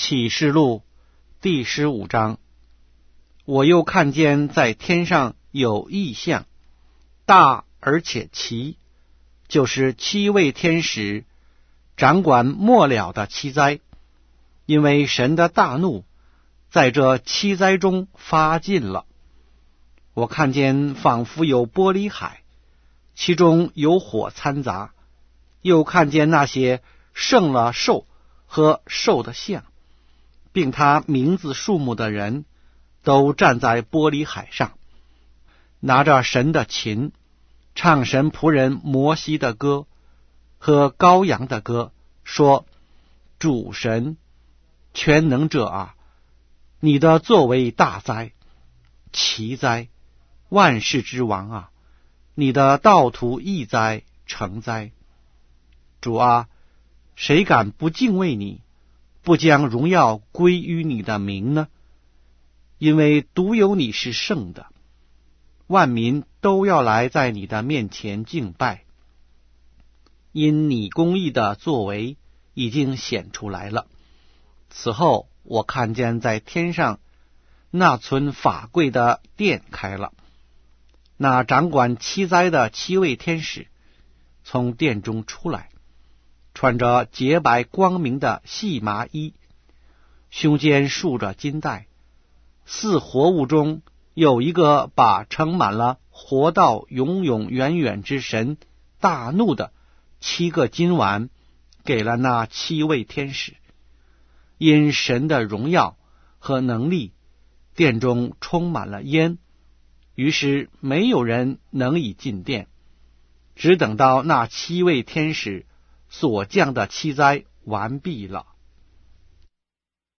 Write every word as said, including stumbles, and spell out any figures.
启示录第十五章，我又看见在天上有异象，大而且奇，就是七位天使掌管末了的七灾，因为神的大怒在这七灾中发尽了。我看见仿佛有玻璃海，其中有火掺杂，又看见那些胜了兽和兽的像，并他名字数目的人，都站在玻璃海上，拿着神的琴，唱神仆人摩西的歌和羔羊的歌，说：主神全能者啊，你的作为大哉，奇哉，万世之王啊，你的道途义哉，诚哉。主啊，谁敢不敬畏你，不将荣耀归于你的名呢？因为独有你是圣的，万民都要来在你的面前敬拜。因你公义的作为已经显出来了。此后我看见在天上那存法柜的殿开了，那掌管七灾的七位天使从殿中出来，穿着洁白光明的细麻衣，胸间束着金带。四活物中有一个把盛满了活到永永远远之神大怒的七个金碗给了那七位天使。因神的荣耀和能力，殿中充满了烟，于是没有人能以进殿，只等到那七位天使所降的七灾完毕了。